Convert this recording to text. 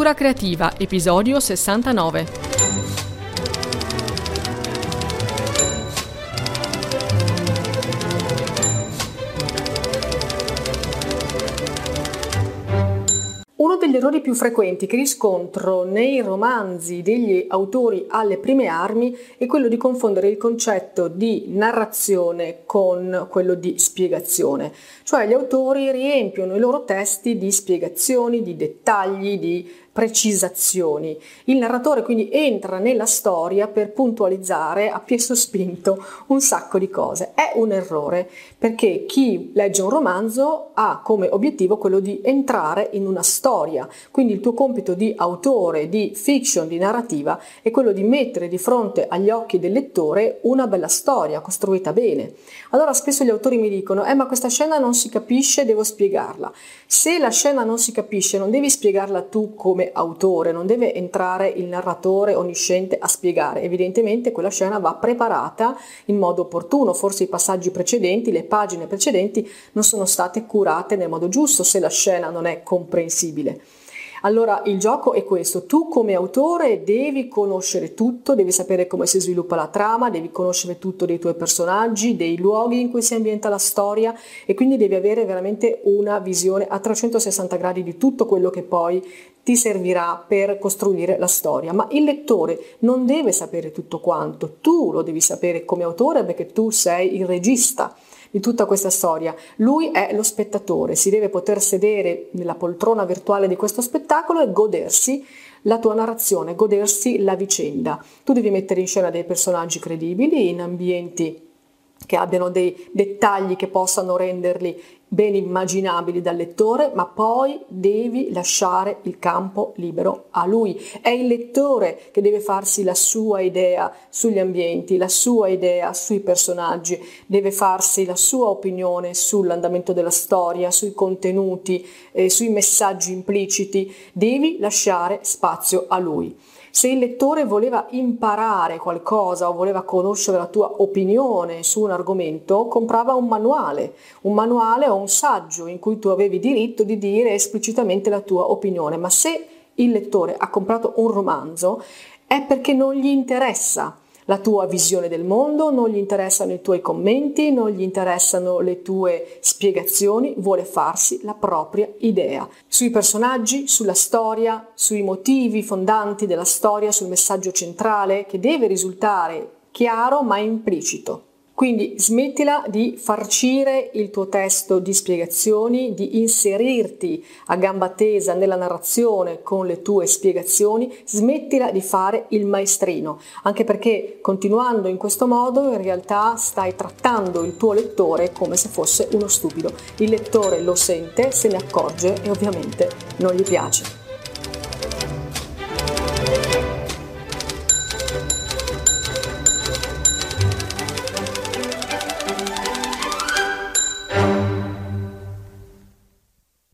Scrittura creativa, episodio 69. Uno degli errori più frequenti che riscontro nei romanzi degli autori alle prime armi è quello di confondere il concetto di narrazione con quello di spiegazione. Cioè gli autori riempiono i loro testi di spiegazioni, di dettagli, di precisazioni. Il narratore quindi entra nella storia per puntualizzare a piè sospinto un sacco di cose. È un errore perché chi legge un romanzo ha come obiettivo quello di entrare in una storia. Quindi il tuo compito di autore, di fiction, di narrativa è quello di mettere di fronte agli occhi del lettore una bella storia costruita bene. Allora spesso gli autori mi dicono ma questa scena non si capisce, devo spiegarla. Se la scena non si capisce non devi spiegarla tu come autore, non deve entrare il narratore onnisciente a spiegare. Evidentemente quella scena va preparata in modo opportuno, forse i passaggi precedenti, le pagine precedenti non sono state curate nel modo giusto se la scena non è comprensibile. Allora il gioco è questo: tu come autore devi conoscere tutto, devi sapere come si sviluppa la trama, devi conoscere tutto dei tuoi personaggi, dei luoghi in cui si ambienta la storia, e quindi devi avere veramente una visione a 360 gradi di tutto quello che poi ti servirà per costruire la storia. Ma il lettore non deve sapere tutto quanto, tu lo devi sapere come autore perché tu sei il regista di tutta questa storia. Lui è lo spettatore, si deve poter sedere nella poltrona virtuale di questo spettacolo e godersi la tua narrazione, godersi la vicenda. Tu devi mettere in scena dei personaggi credibili in ambienti che abbiano dei dettagli che possano renderli ben immaginabili dal lettore, ma poi devi lasciare il campo libero a lui. È il lettore che deve farsi la sua idea sugli ambienti, la sua idea sui personaggi, deve farsi la sua opinione sull'andamento della storia, sui contenuti, sui messaggi impliciti. Devi lasciare spazio a lui. Se il lettore voleva imparare qualcosa o voleva conoscere la tua opinione su un argomento, comprava un manuale o un saggio in cui tu avevi diritto di dire esplicitamente la tua opinione. Ma se il lettore ha comprato un romanzo è perché non gli interessa la tua visione del mondo, non gli interessano i tuoi commenti, non gli interessano le tue spiegazioni, vuole farsi la propria idea sui personaggi, sulla storia, sui motivi fondanti della storia, sul messaggio centrale che deve risultare chiaro ma implicito. Quindi smettila di farcire il tuo testo di spiegazioni, di inserirti a gamba tesa nella narrazione con le tue spiegazioni, smettila di fare il maestrino, anche perché continuando in questo modo in realtà stai trattando il tuo lettore come se fosse uno stupido. Il lettore lo sente, se ne accorge e ovviamente non gli piace.